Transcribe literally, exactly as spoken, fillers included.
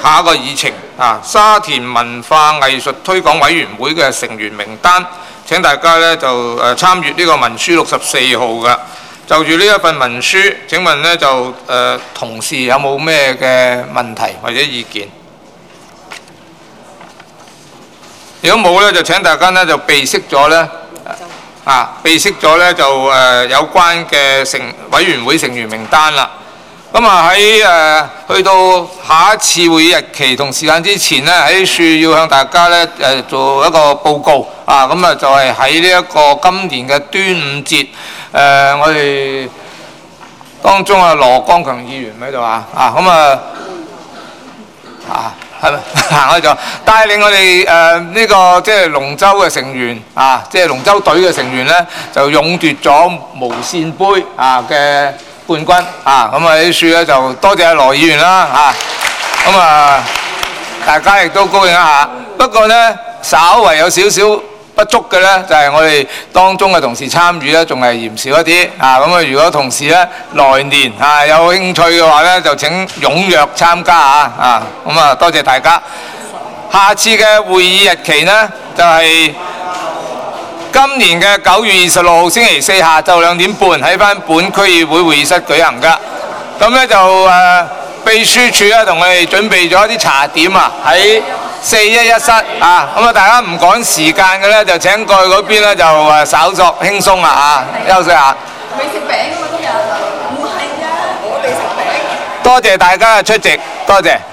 下一個議程啊，沙田文化藝術推廣委員會嘅成員名單。請大家咧就誒參閱呢個文書六十四號嘅。就住呢一份文書，請問咧就誒、呃、同事有冇咩嘅問題或者意見？如果冇咧，就請大家咧就備悉咗咧啊，備悉咗咧就誒、呃、有關嘅成委員會成員名單啦。咁啊喺誒去到下一次會議日期同時間之前咧，喺處要向大家咧誒、呃、做一個報告啊！咁啊就係喺呢一個今年嘅端午節，誒、呃、我哋當中啊羅光強議員喺度啊啊咁啊啊係咪行開咗？帶領我哋誒呢個即係龍舟嘅成員啊，即係龍舟隊嘅成員咧，就勇奪咗無線杯啊嘅冠軍啊！咁啊呢處咧就多謝阿羅議員啦嚇，咁啊大家亦都高興一下。不過咧稍為有少少不足嘅咧，就係、是、我哋當中嘅同事參與咧，仲係嫌少一啲啊！咁啊，如果同事咧來年啊有興趣嘅話咧，就請踴躍參加啊！啊咁啊，多謝大家。下次嘅會議日期呢，就係、是今年嘅九月二十六號星期四下晝兩點半喺翻本區議會會議室舉行㗎。咁咧就誒、呃、秘書處咧同我哋準備咗一啲茶點啊，喺四一一室啊。咁啊，大家唔趕時間嘅咧，就請過去嗰邊咧就誒稍作輕鬆啦啊，休息下。 未食餅啊嘛今日，唔係啊，我哋食餅。 多謝大家嘅出席，多謝。